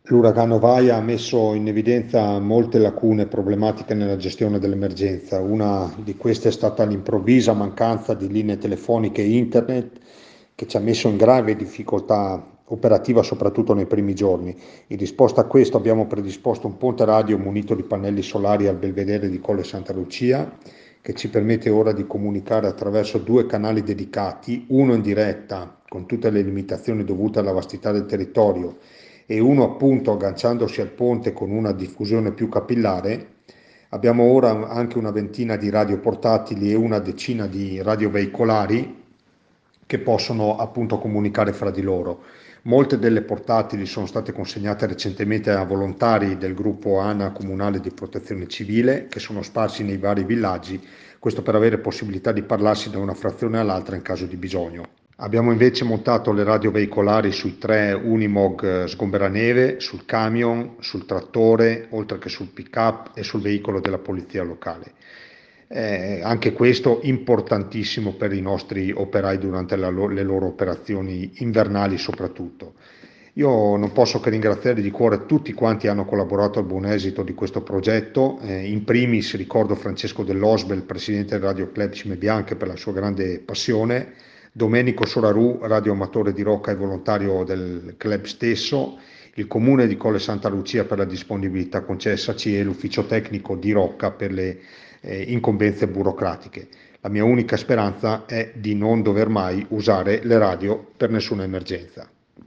L'uragano Vaia ha messo in evidenza molte lacune problematiche nella gestione dell'emergenza. Una di queste è stata l'improvvisa mancanza di linee telefoniche e internet che ci ha messo in grave difficoltà operativa soprattutto nei primi giorni. In risposta a questo abbiamo predisposto un ponte radio munito di pannelli solari al Belvedere di Colle Santa Lucia che ci permette ora di comunicare attraverso due canali dedicati, uno in diretta con tutte le limitazioni dovute alla vastità del territorio e uno appunto agganciandosi al ponte con una diffusione più capillare. Abbiamo ora anche una ventina di radio portatili e una decina di radio veicolari che possono appunto comunicare fra di loro. Molte delle portatili sono state consegnate recentemente a volontari del gruppo ANA Comunale di Protezione Civile che sono sparsi nei vari villaggi, questo per avere possibilità di parlarsi da una frazione all'altra in caso di bisogno. Abbiamo invece montato le radio veicolari sui 3 Unimog sgomberaneve, sul camion, sul trattore, oltre che sul pick-up e sul veicolo della polizia locale. Anche questo importantissimo per i nostri operai durante le loro operazioni invernali soprattutto. Io non posso che ringraziare di cuore tutti quanti hanno collaborato al buon esito di questo progetto, in primis ricordo Francesco Dell'Osbel, presidente del Radio Club Cime Bianche per la sua grande passione, Domenico Soraru, radioamatore di Rocca e volontario del club stesso, il comune di Colle Santa Lucia per la disponibilità concessaci e l'ufficio tecnico di Rocca per le incombenze burocratiche. La mia unica speranza è di non dover mai usare le radio per nessuna emergenza.